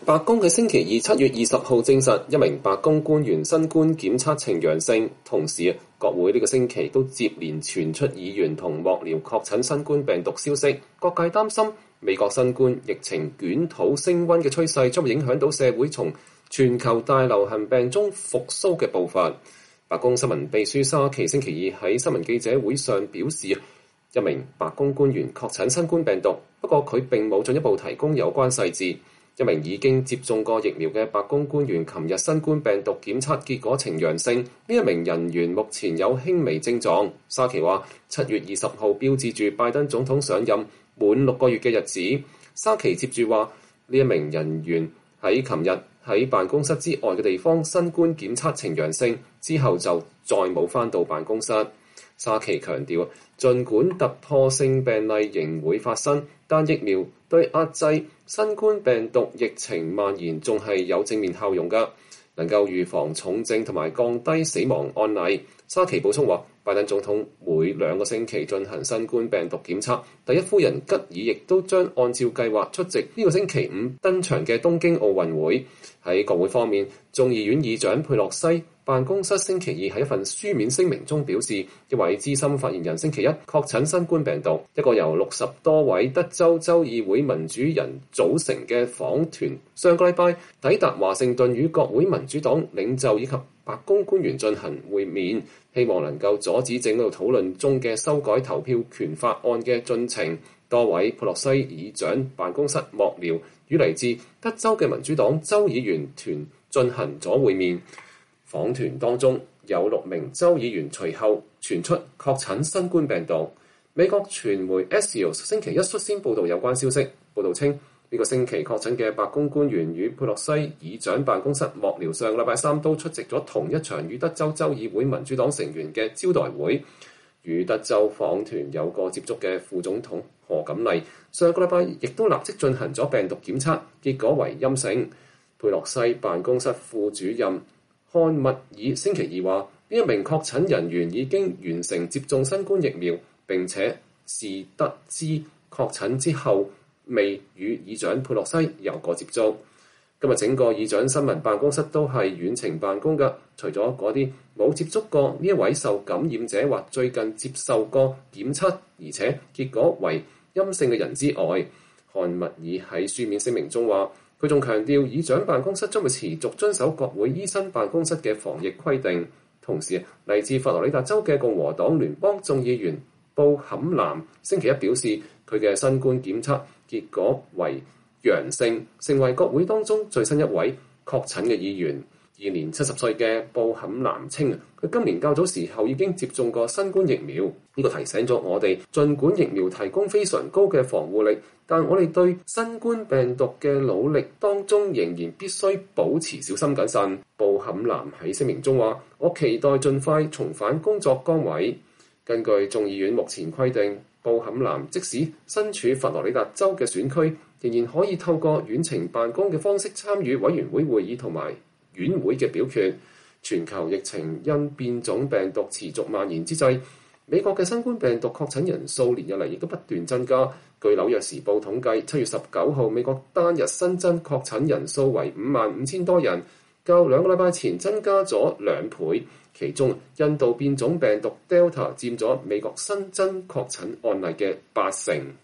白宮喺星期二7月20號證實一名白宮官員新冠檢測呈陽性，同時國會呢個星期都接連傳出議員同幕僚確診新冠病毒消息，各界擔心美國新冠疫情捲土升溫嘅趨勢將會影響到社會從全球大流行病中復甦嘅步伐。白宮新聞秘書沙奇星期二喺新聞記者會上表示，一名白宮官員確診新冠病毒，不過佢並冇進一步提供有關細節。一名已經接種過疫苗嘅白宮官員琴日新冠病毒檢測結果呈陽性，呢一名人員目前有輕微症狀。沙奇話7月20號標誌住拜登總統上任滿6個月嘅日子。沙奇接住話呢一名人員喺琴日喺辦公室之外嘅地方新冠檢測呈陽性，之後就再冇返到辦公室。沙奇強調，儘管突破性病例仍會發生，但疫苗對壓制新冠病毒疫情蔓延仲係有正面效用㗎，能夠預防重症同埋降低死亡案例。沙奇補充話，拜登總統每2個星期進行新冠病毒檢測，第一夫人吉爾亦都將按照計劃出席呢個星期5登場嘅東京奧運會。喺國會方面，眾議院議長佩洛西辦公室星期二喺一份書面聲明中表示，一位資深發言人星期一確診新冠病毒。一個由60多位德州州議會民主人組成嘅訪團上個禮拜抵達華盛頓，與國會民主黨領袖以及白宮官員進行會面，希望能夠阻止正喺度討論中嘅修改投票權法案嘅進程。多位佩洛西議長辦公室幕僚與嚟自德州嘅民主黨州議員團進行咗會面。訪團當中有6名州議員隨後傳出確診新冠病毒。美國傳媒 Axios 星期一率先報導有關消息，報導稱呢個星期確診嘅白宮官員與佩洛西議長辦公室幕僚上禮拜3都出席咗同一場與德州州議會民主黨成員嘅招待會。與德州訪團有過接觸嘅副總統賀錦麗上個禮拜亦都立即進行咗病毒檢測，結果為陰性。佩洛西辦公室副主任漢密爾星期二話，呢一名確診人員已經完成接種新冠疫苗，並且是得知確診之後未與議長佩洛西有過接觸。今日整個議長新聞辦公室都係遠程辦公㗎，除咗嗰啲冇接觸過呢一位受感染者或最近接受過檢測而且結果為陰性嘅人之外，漢密爾喺書面聲明中話，佢仲強調議長辦公室將會持續遵守國會醫生辦公室嘅防疫規定。同時，嚟自佛羅里達州嘅共和黨聯邦眾議員布坎南星期一表示，佢嘅新冠檢測結果為陽性，成為國會當中最新一位確診嘅議員。現年70歲嘅布坎南稱，佢今年較早時候已經接種過新冠疫苗。呢個提醒咗我哋，儘管疫苗提供非常高嘅防護力，但我哋對新冠病毒嘅努力當中仍然必須保持小心謹慎。布坎南喺聲明中話，我期待盡快重返工作崗位。根據眾議院目前規定，布坎南即使身處佛羅里達州嘅選區，仍然可以透過遠程辦公嘅方式參與委員會會議同埋院會嘅表決。全球疫情因變種病毒持續蔓延之際，美國嘅新冠病毒確診人數連日嚟亦都不斷增加。據紐約時報統計，7月19號美國單日新增確診人數為55,000多人，較2個禮拜前增加咗2倍。其中印度變種病毒 Delta 佔咗美國新增確診案例嘅80%。